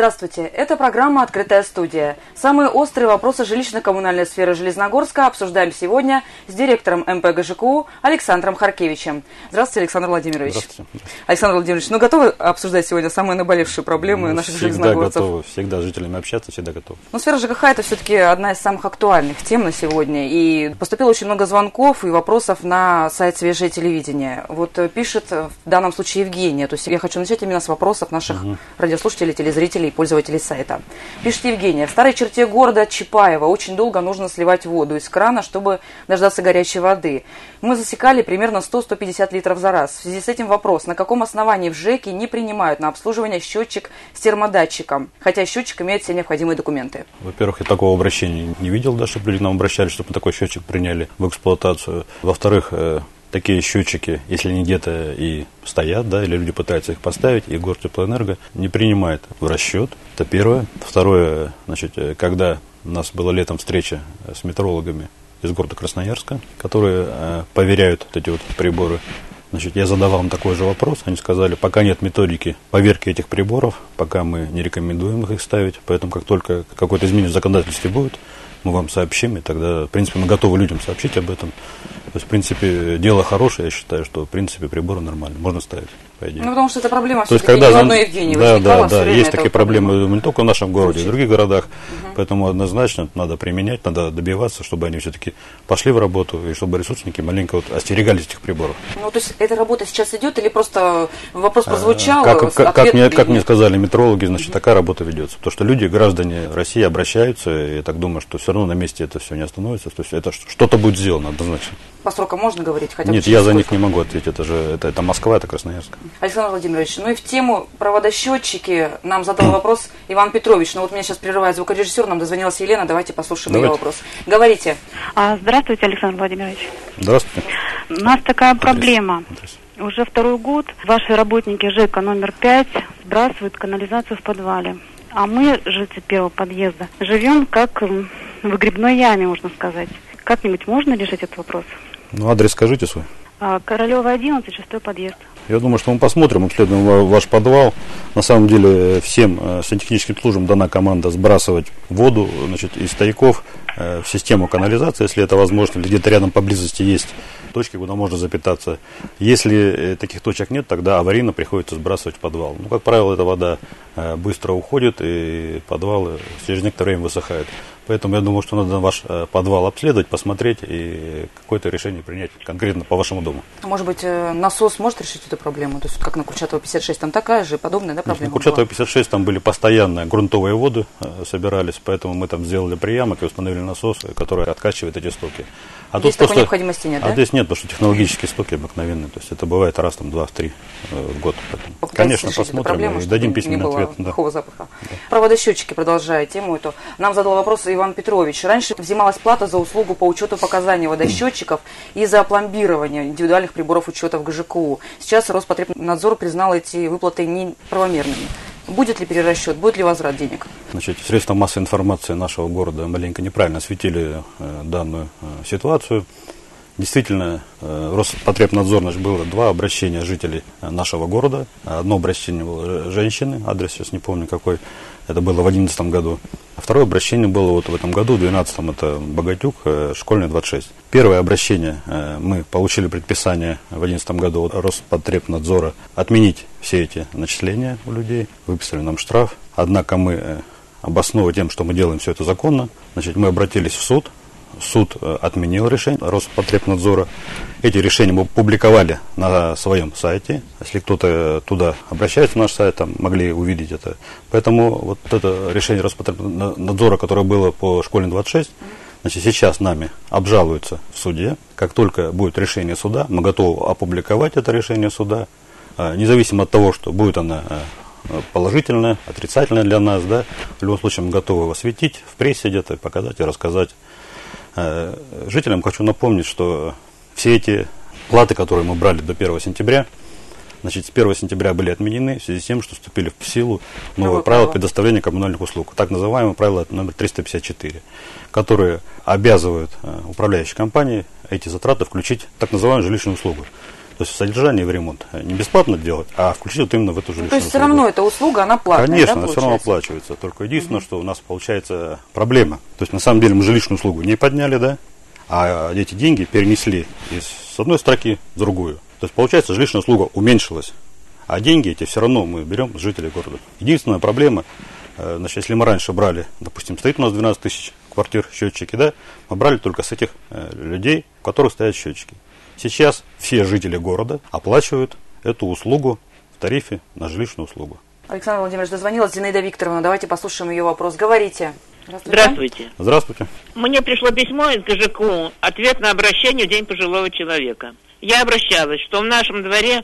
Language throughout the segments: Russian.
Здравствуйте, это программа «Открытая студия». Самые острые вопросы жилищно-коммунальной сферы Железногорска обсуждаем сегодня с директором МП ГЖКУ Александром Харкевичем. Здравствуйте, Александр Владимирович. Здравствуйте. Александр Владимирович, готовы обсуждать сегодня самые наболевшие проблемы наших железногорцев? Всегда готовы, всегда с жителями общаться, всегда готовы. Но сфера ЖКХ – это все-таки одна из самых актуальных тем на сегодня. И поступило очень много звонков и вопросов на сайт «Свежее телевидение». Вот пишет в данном случае Евгения. То есть я хочу начать именно с вопросов наших радиослушателей, телезрителей и пользователей сайта. Пишет Евгения: в старой черте города Чапаева очень долго нужно сливать воду из крана, чтобы дождаться горячей воды. Мы засекали примерно 100-150 литров за раз. В связи с этим вопрос: на каком основании в ЖЭКе не принимают на обслуживание счетчик с термодатчиком, хотя счетчик имеет все необходимые документы? Во-первых, я такого обращения не видел, да, чтобы люди к нам обращались, чтобы мы такой счетчик приняли в эксплуатацию. Во-вторых, такие счетчики, если они где-то и стоят, да, или люди пытаются их поставить, и Гортеплоэнерго не принимает в расчет. Это первое. Второе, значит, когда у нас была летом встреча с метрологами из города Красноярска, которые проверяют вот эти вот приборы, значит, я задавал им такой же вопрос. Они сказали, пока нет методики поверки этих приборов, пока мы не рекомендуем их ставить, поэтому как только какое-то изменение в законодательстве будет, мы вам сообщим, и тогда, в принципе, мы готовы людям сообщить об этом. То есть, в принципе, дело хорошее, я считаю, что, в принципе, приборы нормальные, можно ставить, по идее. Ну, потому что эта проблема то есть, все-таки когда не в одной Евгении возникала. Да, есть такие проблемы не только в нашем городе, и в других городах, поэтому однозначно надо применять, надо добиваться, чтобы они все-таки пошли в работу, и чтобы ресурсники маленько вот остерегались этих приборов. Ну, то есть, эта работа сейчас идет, или просто вопрос прозвучал? Как мне сказали метрологи, значит, такая работа ведется. Потому что люди, граждане России обращаются, и я так думаю, что все равно на месте это все не остановится. То есть, это что-то будет сделано однозначно. По срокам можно говорить? Хотя бы Нет, я за них не могу ответить. Это Москва, это Красноярск. Александр Владимирович, ну и в тему проводосчетчики нам задал вопрос Иван Петрович. Ну вот меня сейчас прерывает звукорежиссер, нам дозвонилась Елена, давайте послушаем ее вопрос. Говорите. Здравствуйте, Александр Владимирович. Здравствуйте. У нас такая проблема. Уже второй год ваши работники ЖЭКа номер 5 сбрасывают канализацию в подвале. А мы, жители первого подъезда, живем как в выгребной яме, можно сказать. Как-нибудь можно решить этот вопрос? Ну, адрес скажите свой. Королева, 11, 6-й подъезд. Я думаю, что мы посмотрим, обследуем ваш подвал. На самом деле, всем сантехническим службам дана команда сбрасывать воду, значит, из стояков в систему канализации, если это возможно, или где-то рядом поблизости есть точки, куда можно запитаться. Если таких точек нет, тогда аварийно приходится сбрасывать в подвал. Ну, как правило, эта вода быстро уходит, и подвал через некоторое время высыхает. Поэтому я думаю, что надо ваш подвал обследовать, посмотреть и какое-то решение принять конкретно по вашему дому. Может быть, насос может решить эту проблему? То есть, как на Курчатова 56, там такая же подобная, да, проблема? На Курчатова 56 там были постоянно грунтовые воды собирались, поэтому мы там сделали приямок и установили насос, который откачивает эти стоки. А здесь тут такой необходимости нет, да? Здесь нет, потому что технологические стоки обыкновенные. То есть это бывает раз, там, 2-3 в год. Конечно, посмотрим и дадим письменный ответ. Плохого запаха. Да. Проводосчетчики, продолжая тему эту, нам задал вопрос Иван Петрович. Раньше взималась плата за услугу по учету показаний водосчетчиков и за пломбирование индивидуальных приборов учета в ГЖКУ. Сейчас Роспотребнадзор признал эти выплаты неправомерными. Будет ли перерасчет, будет ли возврат денег? Значит, средства массовой информации нашего города маленько неправильно осветили данную ситуацию. Действительно, Роспотребнадзор, значит, было 2 обращения жителей нашего города. Одно обращение было женщины, адрес сейчас не помню какой, это было в 2011 году. А второе обращение было вот в этом году, в 2012, это Богатюк, школьная 26. Первое обращение мы получили предписание в 2011 году от Роспотребнадзора отменить все эти начисления у людей, выписали нам штраф. Однако мы, обосновывая тем, что мы делаем все это законно, значит, мы обратились в суд. Суд отменил решение Роспотребнадзора. Эти решения мы публиковали на своем сайте. Если кто-то туда обращается, на наш сайт, там могли увидеть это. Поэтому вот это решение Роспотребнадзора, которое было по школе 26, значит, сейчас нами обжалуется в суде. Как только будет решение суда, мы готовы опубликовать это решение суда. Независимо от того, что будет оно положительное, отрицательное для нас, да, в любом случае мы готовы его осветить в прессе где-то, показать и рассказать. Жителям хочу напомнить, что все эти платы, которые мы брали до 1 сентября, значит, с 1 сентября были отменены в связи с тем, что вступили в силу новые правила предоставления коммунальных услуг, так называемое правило номер 354, которые обязывают управляющие компании эти затраты включить в так называемую жилищную услугу. То То есть в содержание и в ремонт. Не бесплатно делать, а включить вот именно в эту жилищную То есть все услугу. равно эта услуга, она платная, Конечно, да, она все равно оплачивается. Только единственное, что у нас получается проблема. То есть на самом деле мы жилищную услугу не подняли, да, а эти деньги перенесли с одной строки в другую. То есть получается жилищная услуга уменьшилась, а деньги эти все равно мы берем с жителей города. Единственная проблема, значит, если мы раньше брали, допустим, стоит у нас 12 тысяч квартир счетчики, да, мы брали только с этих людей, у которых стоят счетчики. Сейчас все жители города оплачивают эту услугу в тарифе на жилищную услугу. Александр Владимирович, дозвонилась Зинаида Викторовна. Давайте послушаем ее вопрос. Говорите. Здравствуйте. Здравствуйте. Мне пришло письмо из ГЖКУ, ответ на обращение в День пожилого человека. Я обращалась, что в нашем дворе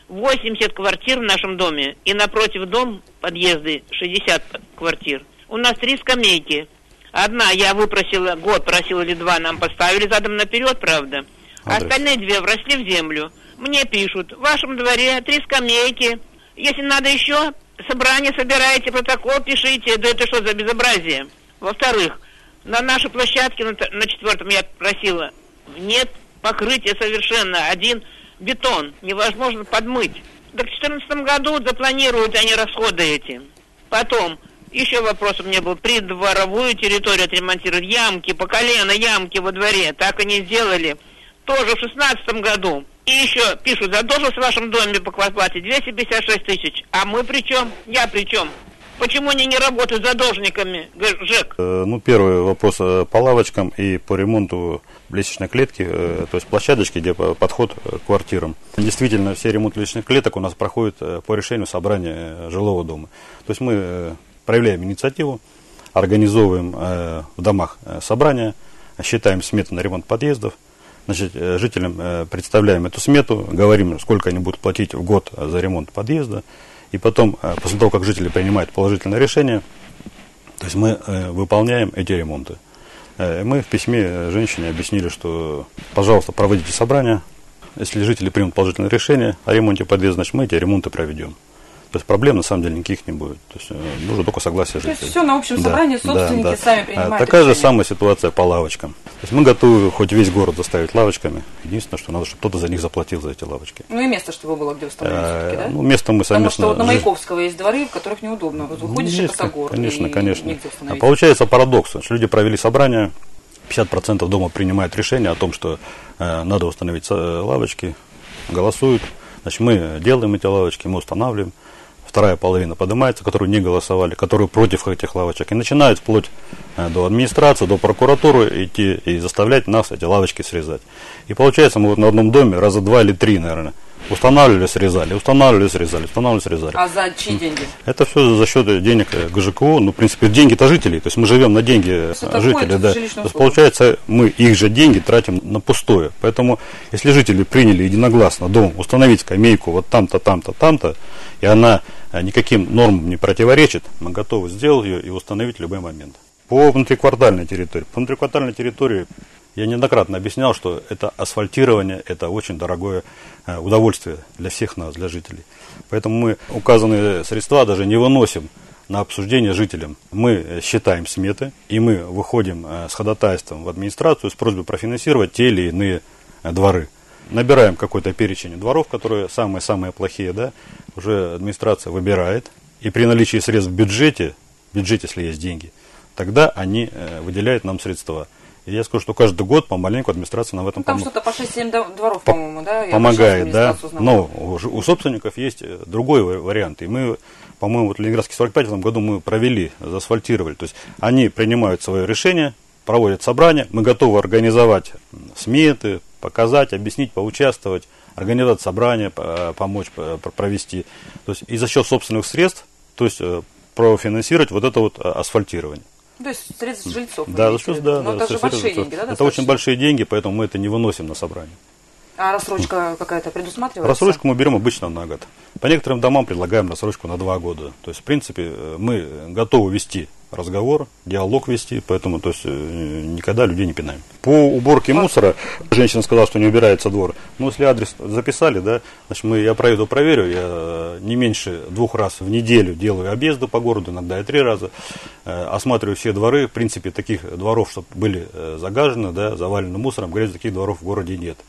80 квартир в нашем доме, и напротив дом, подъезды, 60 квартир. У нас 3 скамейки. Одна я выпросила, год просила или 2, нам поставили задом наперед, правда. А остальные 2 вросли в землю. Мне пишут, в вашем дворе 3 скамейки. Если надо еще, собрание собирайте, протокол пишите. Да это что за безобразие? Во-вторых, на нашей площадке, на 4-м я просила, нет покрытия совершенно. Один бетон, невозможно подмыть. Да в 2014 году запланируют они расходы эти. Потом, еще вопрос у меня был, придворовую территорию отремонтировать, ямки, по колено ямки во дворе, так они сделали. Тоже в 2016 году. И еще пишут, задолженность в вашем доме по квартплате 256 тысяч. А мы при чем? Я при чем? Почему они не работают с задолжниками, ЖЭК? Первый вопрос по лавочкам и по ремонту лестничной клетки, то есть площадочки, где подход к квартирам. Действительно, все ремонты лестничных клеток у нас проходят по решению собрания жилого дома. То есть мы проявляем инициативу, организовываем в домах собрания, считаем сметы на ремонт подъездов. Значит, жителям представляем эту смету, говорим, сколько они будут платить в год за ремонт подъезда. И потом, после того, как жители принимают положительное решение, то есть мы выполняем эти ремонты. Мы в письме женщине объяснили, что, пожалуйста, проводите собрания. Если жители примут положительное решение о ремонте подъезда, значит, мы эти ремонты проведем. То есть проблем на самом деле никаких не будет. То есть нужно только согласие жителей. То есть все на общем собрании собственники сами принимают Такая решение. же самая ситуация по лавочкам. То есть мы готовы хоть весь город заставить лавочками. Единственное, что надо, чтобы кто-то за них заплатил, за эти лавочки. Ну и место, чтобы было где установить все-таки, да? Место мы совместно... Потому что вот на Маяковского есть дворы, в которых неудобно. Вот выходишь и косогор, конечно. негде установить. Получается парадокс. Люди провели собрание, 50% дома принимают решение о том, что надо установить лавочки, голосуют. Значит, мы делаем эти лавочки, мы устанавливаем. Вторая половина поднимается, которые не голосовали, которые против этих лавочек. И начинают вплоть до администрации, до прокуратуры идти и заставлять нас эти лавочки срезать. И получается, мы вот на одном доме раза 2 или 3, наверное, устанавливали, срезали, устанавливали, срезали, устанавливали, срезали. А за чьи деньги? Это все за счет денег ГЖКУ. Ну, в принципе, деньги-то жителей. То есть мы живем на деньги жителей. Да. То есть получается, мы их же деньги тратим на пустое. Поэтому, если жители приняли единогласно дом установить скамейку вот там-то, там-то, там-то, и она никаким нормам не противоречит, мы готовы сделать ее и установить в любой момент. По внутриквартальной территории. По внутриквартальной территории я неоднократно объяснял, что это асфальтирование, это очень дорогое удовольствие для всех нас, для жителей. Поэтому мы указанные средства даже не выносим на обсуждение жителям. Мы считаем сметы, и мы выходим с ходатайством в администрацию с просьбой профинансировать те или иные дворы. Набираем какой-то перечень дворов, которые самые-самые плохие, да, уже администрация выбирает. И при наличии средств в бюджете, если есть деньги, тогда они выделяют нам средства. И я скажу, что каждый год помаленьку администрация нам в этом помогает. Там что-то по 6-7 дворов, по-моему, да? Помогает, да. Но у собственников есть другой вариант. И мы, по-моему, вот Ленинградский 45 в этом году мы провели, заасфальтировали. То есть они принимают свое решение, проводят собрание. Мы готовы организовать сметы, показать, объяснить, поучаствовать, организовать собрание, помочь провести. То есть и за счет собственных средств, то есть профинансировать вот это вот асфальтирование. То есть средств жильцов. Да, но это же большие деньги, да? Это очень большие деньги, поэтому мы это не выносим на собрание. А рассрочка какая-то предусматривается? Рассрочку мы берем обычно на год. По некоторым домам предлагаем рассрочку на 2 года. То есть, в принципе, мы готовы вести разговор, диалог вести, поэтому то есть, никогда людей не пинаем. По уборке мусора, женщина сказала, что не убирается двор. Но если адрес записали, да, значит, я проверю, я не меньше 2 раз в неделю делаю объезды по городу, иногда и 3 раза, осматриваю все дворы. В принципе, таких дворов, чтобы были загажены, да, завалены мусором, говорят, таких дворов в городе нет.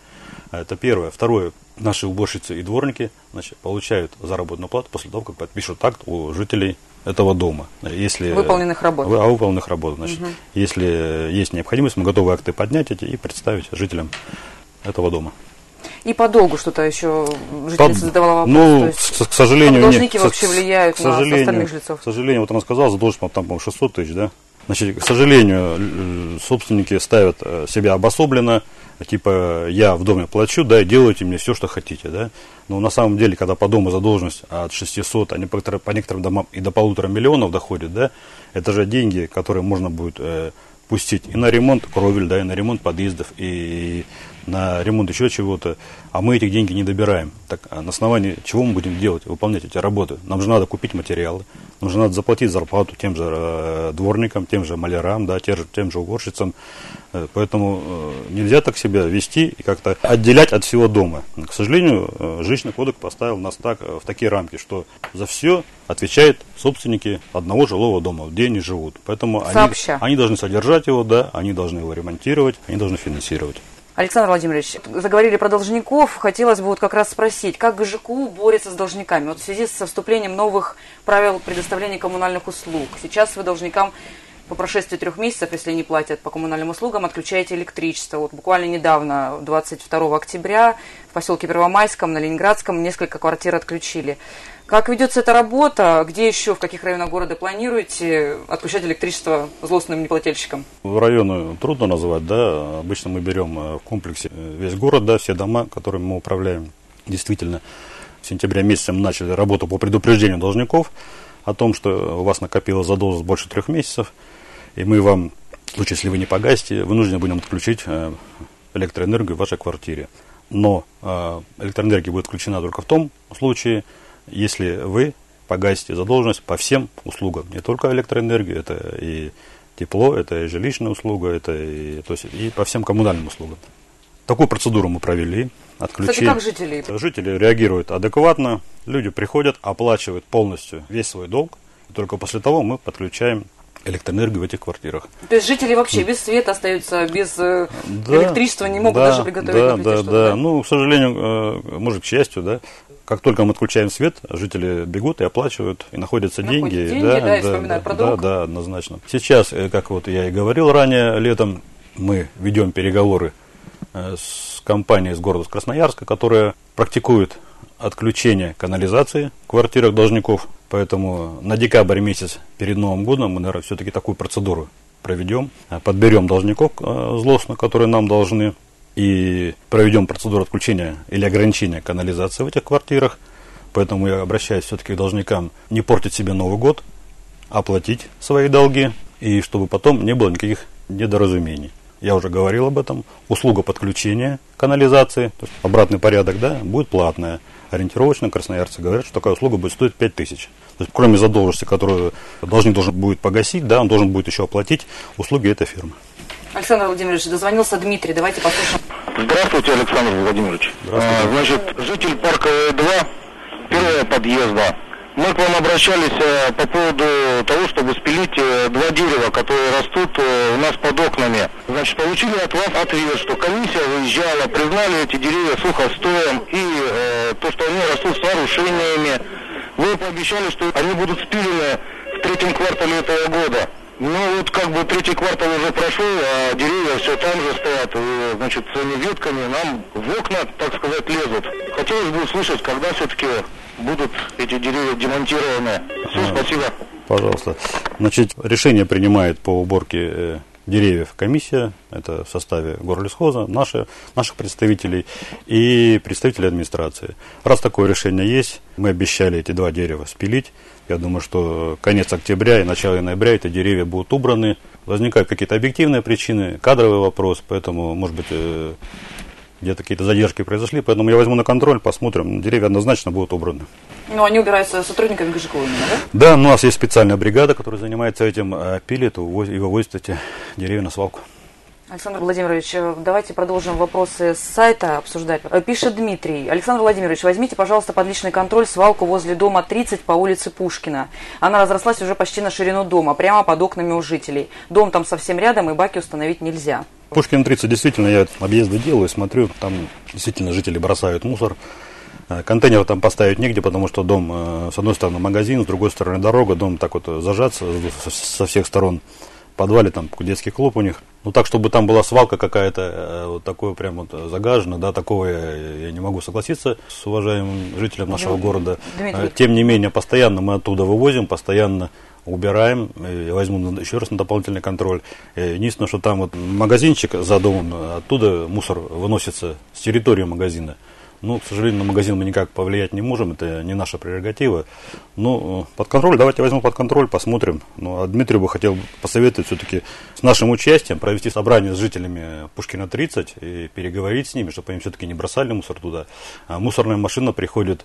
Это первое. Второе. Наши уборщицы и дворники, значит, получают заработную плату после того, как подпишут акт у жителей этого дома. Если выполненных работ. Выполненных работ. Значит, если есть необходимость, мы готовы акты поднять эти и представить жителям этого дома. И по долгу что-то еще жительница задавала вопрос. Ну, то есть, к сожалению, должники вообще влияют на остальных жильцов. К сожалению, вот она сказала, задолженность, там, по-моему, 600 тысяч, да? Значит, к сожалению, собственники ставят себя обособленно, типа, я в доме плачу, да, и делайте мне все, что хотите, да. Но на самом деле, когда по дому задолженность от 600, а по некоторым домам и до 1,5 миллиона доходит, да, это же деньги, которые можно будет пустить и на ремонт кровель, да, и на ремонт подъездов, и на ремонт еще чего-то, а мы этих денег не добираем. Так на основании чего мы будем делать, выполнять эти работы? Нам же надо купить материалы, нам же надо заплатить зарплату тем же дворникам, тем же малярам, да, тем же уборщицам. Поэтому нельзя так себя вести и как-то отделять от всего дома. К сожалению, жилищный кодекс поставил нас так, в такие рамки, что за все отвечают собственники одного жилого дома, где они живут. Поэтому они должны содержать его, да, они должны его ремонтировать, они должны финансировать. Александр Владимирович, заговорили про должников. Хотелось бы вот как раз спросить, как ГЖКУ борется с должниками? Вот в связи со вступлением новых правил предоставления коммунальных услуг. Сейчас вы должникам по прошествии 3 месяцев, если не платят по коммунальным услугам, отключаете электричество. Вот буквально недавно, 22 октября, в поселке Первомайском, на Ленинградском, несколько квартир отключили. Как ведется эта работа? Где еще, в каких районах города планируете отключать электричество злостным неплательщикам? Районы трудно назвать, да. Обычно мы берем в комплексе весь город, да, все дома, которыми мы управляем. Действительно, в сентябре месяце мы начали работу по предупреждению должников о том, что у вас накопилась задолженность больше 3 месяцев, и мы вам, в случае, если вы не погасите, вынуждены будем отключить электроэнергию в вашей квартире. Но электроэнергия будет включена только в том случае, если вы погасите задолженность по всем услугам, не только электроэнергию, это и тепло, это и жилищная услуга, это и по всем коммунальным услугам. Такую процедуру мы провели. Кстати, как жители? Жители реагируют адекватно, люди приходят, оплачивают полностью весь свой долг, и только после того мы подключаем электроэнергию в этих квартирах. То есть жители вообще без света остаются, без электричества, не могут даже приготовить на плите что-то? Да. Ну, к сожалению, может, к счастью, да. Как только мы отключаем свет, жители бегут и оплачивают, и находятся деньги. И вспоминают про долг. Да, однозначно. Сейчас, как вот я и говорил ранее, летом мы ведем переговоры с компанией из города Красноярска, которая практикует отключение канализации в квартирах должников. Поэтому на декабрь месяц перед Новым годом мы, наверное, все-таки такую процедуру проведем. Подберем должников злостно, которые нам должны, и проведем процедуру отключения или ограничения канализации в этих квартирах. Поэтому я обращаюсь все-таки к должникам не портить себе Новый год, оплатить свои долги, и чтобы потом не было никаких недоразумений. Я уже говорил об этом. Услуга подключения канализации, то есть обратный порядок, да, будет платная. Ориентировочно красноярцы говорят, что такая услуга будет стоить 5000. То есть, кроме задолженности, которую должник должен будет погасить, да, он должен будет еще оплатить услуги этой фирмы. Александр Владимирович, дозвонился Дмитрий. Давайте послушаем. Здравствуйте, Александр Владимирович. Здравствуйте. Значит, житель Парковая 2, первого подъезда. Мы к вам обращались по поводу того, чтобы спилить 2 дерева, которые растут у нас под окнами. Значит, получили от вас ответ, что комиссия выезжала, признали эти деревья сухостоем и то, что они растут с нарушениями. Вы пообещали, что они будут спилены в 3-м квартале этого года. Ну вот как бы 3-й квартал уже прошел, а деревья все там же стоят, и, значит, своими ветками нам в окна, так сказать, лезут. Хотелось бы услышать, когда все-таки будут эти деревья демонтированы. Все, спасибо. Пожалуйста. Значит, решение принимает по уборке деревьев комиссия, это в составе горлесхоза, наших представителей и представителей администрации. Раз такое решение есть, мы обещали эти 2 дерева спилить. Я думаю, что конец октября и начало ноября эти деревья будут убраны. Возникают какие-то объективные причины, кадровый вопрос, поэтому, может быть, где-то какие-то задержки произошли. Поэтому я возьму на контроль, посмотрим. Деревья однозначно будут убраны. Ну, они убираются сотрудниками ГЖКУ именно, да? Да, у нас есть специальная бригада, которая занимается этим, пилит и вывозит эти деревья на свалку. Александр Владимирович, давайте продолжим вопросы с сайта обсуждать. Пишет Дмитрий. Александр Владимирович, возьмите, пожалуйста, под личный контроль свалку возле дома 30 по улице Пушкина. Она разрослась уже почти на ширину дома, прямо под окнами у жителей. Дом там совсем рядом, и баки установить нельзя. Пушкина 30, действительно, я объезды делаю, смотрю, там действительно жители бросают мусор. Контейнер там поставить негде, потому что дом, с одной стороны магазин, с другой стороны дорога, дом так вот зажат со всех сторон. В подвале там детский клуб у них. Ну так, чтобы там была свалка какая-то, вот такое прям вот загажено, да, такого я не могу согласиться с уважаемым жителем нашего города. Дмитрий. Тем не менее, постоянно мы оттуда вывозим, постоянно убираем, я возьму еще раз на дополнительный контроль. Единственное, что там вот магазинчик за домом, оттуда мусор выносится с территории магазина. Ну, к сожалению, на магазин мы никак повлиять не можем, это не наша прерогатива. Ну, под контроль, давайте возьмем под контроль, посмотрим. Ну, а Дмитрию бы хотел посоветовать все-таки с нашим участием провести собрание с жителями Пушкина 30 и переговорить с ними, чтобы они все-таки не бросали мусор туда. А мусорная машина приходит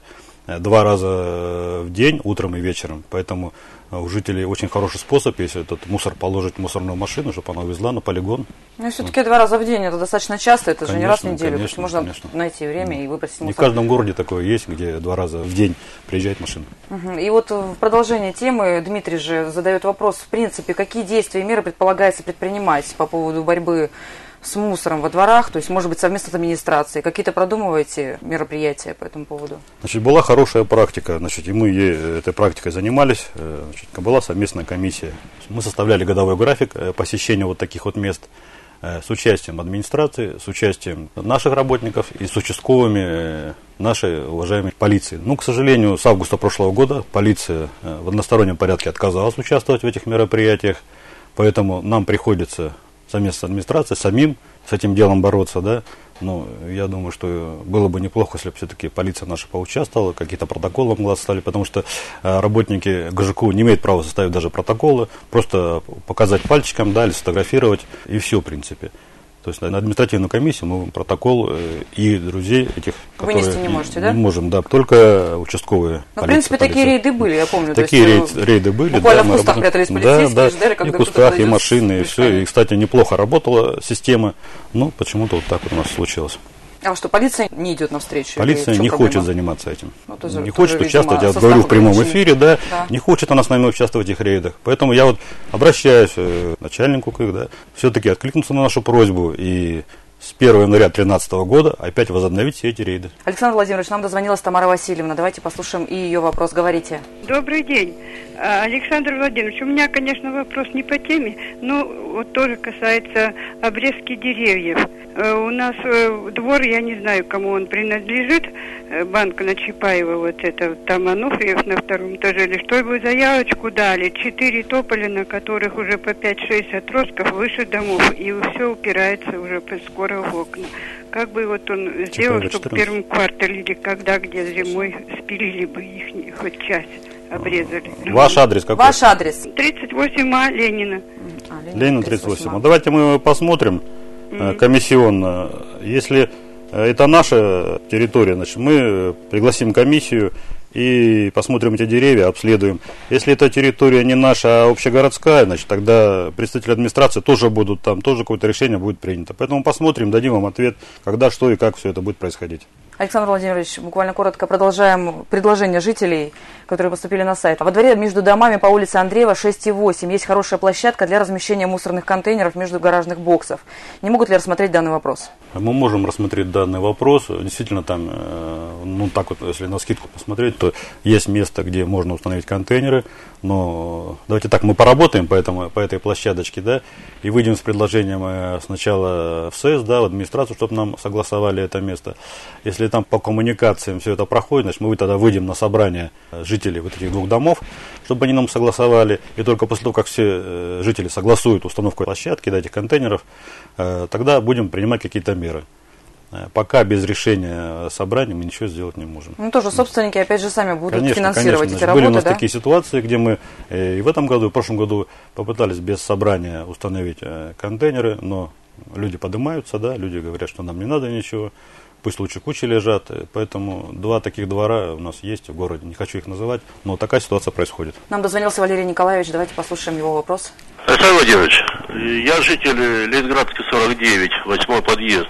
2 раза в день, утром и вечером, поэтому у жителей очень хороший способ, если этот мусор положить в мусорную машину, чтобы она увезла на полигон. Ну, все-таки 2 раза в день, это достаточно часто, это конечно, же не раз в неделю. Конечно, То есть можно конечно. найти время и выбросить мусор. Не в каждом городе такое есть, где 2 раза в день приезжает машина. И вот в продолжение темы Дмитрий же задает вопрос, в принципе, какие действия и меры предполагается предпринимать по поводу борьбы с мусором во дворах, то есть, может быть, совместно с администрацией. Какие-то продумываете мероприятия по этому поводу? Значит, была хорошая практика, значит, и мы этой практикой занимались. Значит, была совместная комиссия. Мы составляли годовой график посещения вот таких вот мест с участием администрации, с участием наших работников и с участковыми нашей уважаемой полиции. Ну, к сожалению, с августа прошлого года полиция в одностороннем порядке отказалась участвовать в этих мероприятиях, поэтому нам приходится совместно с администрацией, самим с этим делом бороться, да. Ну, я думаю, что было бы неплохо, если бы все-таки полиция наша поучаствовала, какие-то протоколы могла составить, потому что работники ГЖКУ не имеют права составить даже протоколы, просто показать пальчиком, да, или сфотографировать, и все, в принципе. То есть на административную комиссию мы протокол и друзей этих, вынести не можете, да? Не можем, да, только участковые. Ну, в принципе, такие рейды были, я помню. Такие рейды были. Буквально в кустах прятались полицейские, да, ждали, когда и в кустах, и машины, и все. И, кстати, неплохо работала система, но почему-то вот так вот у нас случилось. А что, полиция не идет навстречу? Полиция не хочет заниматься этим. Ну, тоже, не хочет тоже, участвовать, видимо, я говорю в прямом эфире, да, да, не хочет она с нами участвовать в этих рейдах. Поэтому я вот обращаюсь к начальнику, когда все-таки откликнуться на нашу просьбу и с 1 января 2013 года опять возобновить все эти рейды. Александр Владимирович, нам дозвонилась Тамара Васильевна. Давайте послушаем и ее вопрос. Говорите. Добрый день. Александр Владимирович, у меня, конечно, вопрос не по теме, но вот тоже касается обрезки деревьев. У нас двор, я не знаю, кому он принадлежит, банка на Чапаева, вот это, там Ануфриев на 2-м этаже, или что, вы заявочку дали, 4 тополя, на которых уже по 5-6 отростков выше домов, и все упирается уже скоро в окна. Как бы вот он сделал, чтобы в первом квартале или когда, где зимой спилили бы их, хоть часть обрезали. Ваш адрес какой? Ваш адрес? 38А Ленина. Ленина 38. Ну, давайте мы посмотрим комиссионно. Если это наша территория, значит, мы пригласим комиссию и посмотрим эти деревья, обследуем. Если эта территория не наша, а общегородская, значит, тогда представители администрации тоже будут там, тоже какое-то решение будет принято. Поэтому посмотрим, дадим вам ответ, когда, что и как все это будет происходить. Александр Владимирович, буквально коротко продолжаем предложения жителей, которые поступили на сайт. Во дворе между домами по улице Андреева 6 и 8 есть хорошая площадка для размещения мусорных контейнеров между гаражных боксов. Не могут ли рассмотреть данный вопрос? Мы можем рассмотреть данный вопрос. Действительно, там, ну так вот, если на скидку посмотреть, то есть место, где можно установить контейнеры. Но давайте так, мы поработаем по этой площадочке, да, и выйдем с предложением сначала в СЭС, да, в администрацию, чтобы нам согласовали это место. Если там по коммуникациям все это проходит, значит, мы тогда выйдем на собрание жителей вот этих 2 домов, чтобы они нам согласовали. И только после того, как все жители согласуют установку площадки, да, этих контейнеров, тогда будем принимать какие-то меры. Пока без решения собрания мы ничего сделать не можем. Ну, тоже собственники, опять же, сами будут конечно, финансировать конечно. эти работы, были у нас да? такие ситуации, где мы и в этом году, и в прошлом году попытались без собрания установить контейнеры, но люди поднимаются, да, люди говорят, что нам не надо ничего, пусть лучше кучи лежат. Поэтому 2 таких двора у нас есть в городе, не хочу их называть, но такая ситуация происходит. Нам дозвонился Валерий Николаевич, давайте послушаем его вопрос. Александр Владимирович, я житель Ленинградской 49, 8-й подъезд.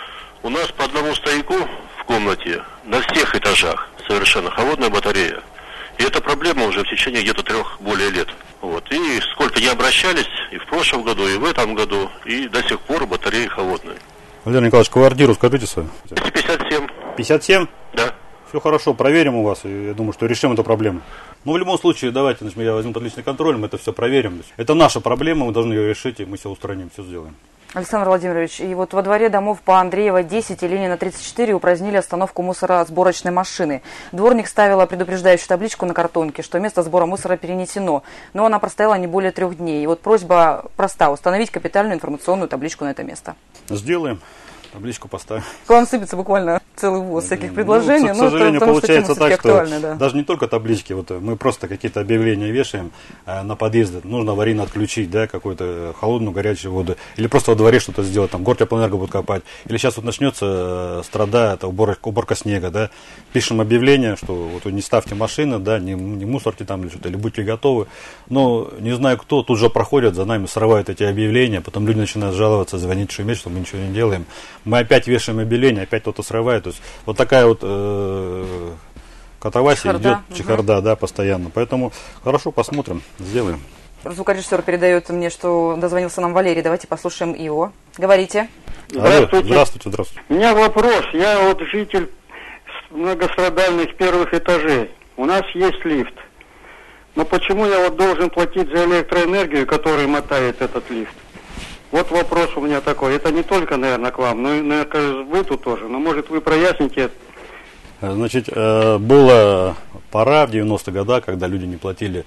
У нас по одному стояку в комнате на всех этажах совершенно холодная батарея. И эта проблема уже в течение где-то 3 более лет. Вот. И сколько не обращались, и в прошлом году, и в этом году, и до сих пор батареи холодные. Владимир Николаевич, квартиру скажите свою. 257. 57? Да. Все хорошо, проверим у вас, и я думаю, что решим эту проблему. Но в любом случае, давайте, значит, я возьму под личный контроль, мы это все проверим. Это наша проблема, мы должны ее решить, и мы все устраним, все сделаем. Александр Владимирович, и вот во дворе домов по Андреева 10 и Ленина 34 упразднили остановку мусоросборочной машины. Дворник ставила предупреждающую табличку на картонке, что место сбора мусора перенесено, но она простояла не более 3 дней. И вот просьба проста – установить капитальную информационную табличку на это место. Сделаем. Табличку поставим. К вам сыпется буквально целый воз всяких предложений. К сожалению, потому получается что так, что актуальна, да. даже не только таблички, вот мы просто какие-то объявления вешаем на подъезды, нужно аварийно отключить, да, какую-то холодную, горячую воду, или просто во дворе что-то сделать, там Гортеплэнерго будет копать, или сейчас вот начнется страдает уборка снега, да, пишем объявление, что вот не ставьте машины, да, не мусорьте там или что-то, или будьте готовы, но не знаю кто, тут же проходят за нами, срывают эти объявления, потом люди начинают жаловаться, звонить, шуметь, что мы ничего не делаем. Мы опять вешаем объявление, опять кто-то срывает. То есть вот такая вот катавасия идет, чехарда, да, постоянно. Поэтому хорошо, посмотрим, сделаем. Звукорежиссер передает мне, что дозвонился нам Валерий. Давайте послушаем его. Говорите. Здравствуйте. Здравствуйте, здравствуйте. У меня вопрос. Я вот житель многострадальных первых этажей. У нас есть лифт. Но почему я вот должен платить за электроэнергию, которую мотает этот лифт? Вот вопрос у меня такой. Это не только, наверное, к вам, но и, наверное, к сбыту тоже. Но, может, вы проясните? Значит, была пора в 90-х годах, когда люди не платили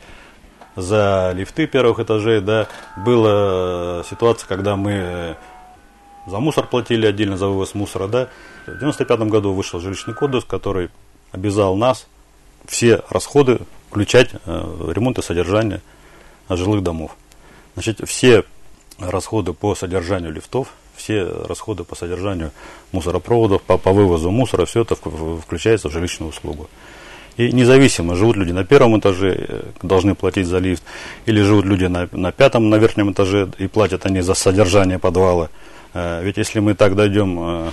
за лифты первых этажей, да. Была ситуация, когда мы за мусор платили отдельно, за вывоз мусора, да. В 95-м году вышел жилищный кодекс, который обязал нас все расходы включать в ремонт и содержание жилых домов. Значит, все расходы по содержанию лифтов, все расходы по содержанию мусоропроводов, по вывозу мусора, все это включается в жилищную услугу. И независимо, живут люди на первом этаже, должны платить за лифт, или живут люди на пятом, на верхнем этаже, и платят они за содержание подвала. Ведь если мы так дойдем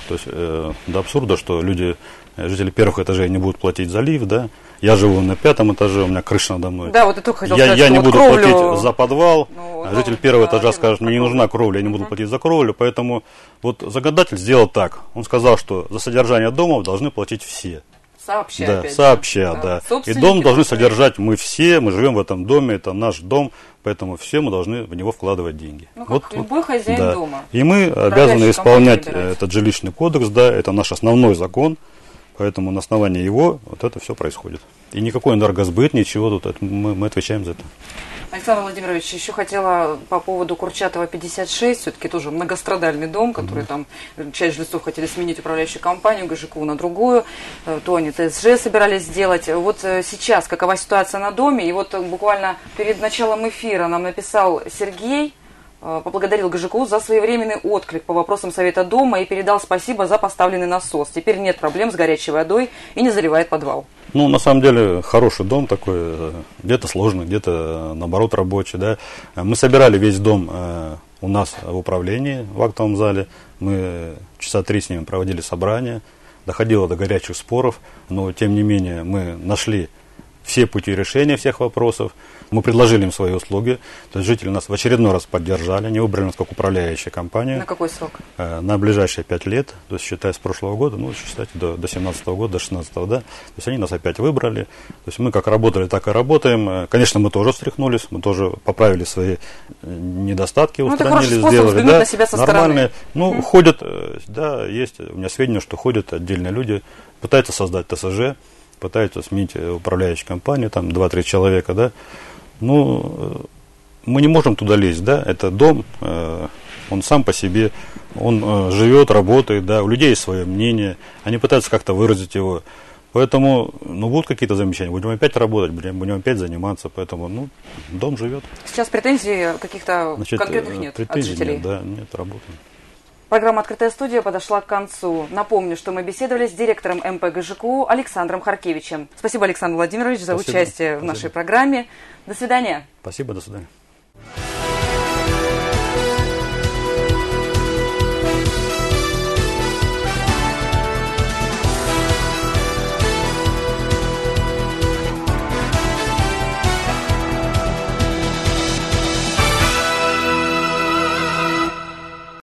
до абсурда, что жители первых этажей не будут платить за лифт, да, я живу на пятом этаже, у меня крыша надо мной. Да, вот это хотел сказать, я не вот буду кровлю... платить за подвал, житель первого этажа скажет, мне не нужна кровля, я не буду платить за кровлю, поэтому вот законодатель сделал так. Он сказал, что за содержание домов должны платить все. Сообща, да, опять сообща, да. И дом должны содержать мы все, мы живем в этом доме, это наш дом, поэтому все мы должны в него вкладывать деньги. Ну, как любой хозяин дома. И мы обязаны исполнять этот жилищный кодекс, да, это наш основной закон, поэтому на основании его вот это все происходит. И никакой энергосбыт, ничего тут, мы отвечаем за это. Александр Владимирович, еще хотела по поводу Курчатова 56, все-таки тоже многострадальный дом, который там часть жильцов хотели сменить управляющую компанию ГЖКУ на другую, то они ТСЖ собирались сделать. Вот сейчас какова ситуация на доме? И вот буквально перед началом эфира нам написал Сергей, поблагодарил ГЖКУ за своевременный отклик по вопросам Совета дома и передал спасибо за поставленный насос. Теперь нет проблем с горячей водой и не заливает подвал. Ну, на самом деле, хороший дом такой, где-то сложный, где-то, наоборот, рабочий, да. Мы собирали весь дом у нас в управлении, в актовом зале. Мы часа 3 с ними проводили собрания, доходило до горячих споров, но, тем не менее, мы нашли все пути решения всех вопросов. Мы предложили им свои услуги, то есть жители нас в очередной раз поддержали, они выбрали нас как управляющую компанию. На какой срок? На ближайшие 5 лет, то есть считая с прошлого года, ну, считайте, до 17 года, до 16 да, то есть они нас опять выбрали, то есть мы как работали, так и работаем. Конечно, мы тоже встряхнулись, мы тоже поправили свои недостатки, устранили, сделали, да, на себя со нормальные. Ну, ходят, да, есть у меня сведения, что ходят отдельные люди, пытаются создать ТСЖ, пытаются сменить управляющую компанию, там 2-3 человека, да. Ну, мы не можем туда лезть, да, это дом, он сам по себе, он живет, работает, да, у людей есть свое мнение, они пытаются как-то выразить его, поэтому, ну, будут какие-то замечания, будем опять работать, будем опять заниматься, поэтому, ну, дом живет. Сейчас претензий каких-то конкретных нет от жителей? Нет, да, нет, работаем. Программа «Открытая студия» подошла к концу. Напомню, что мы беседовали с директором МП ГЖКУ Александром Харкевичем. Спасибо, Александр Владимирович, за участие в нашей программе. До свидания. Спасибо, до свидания.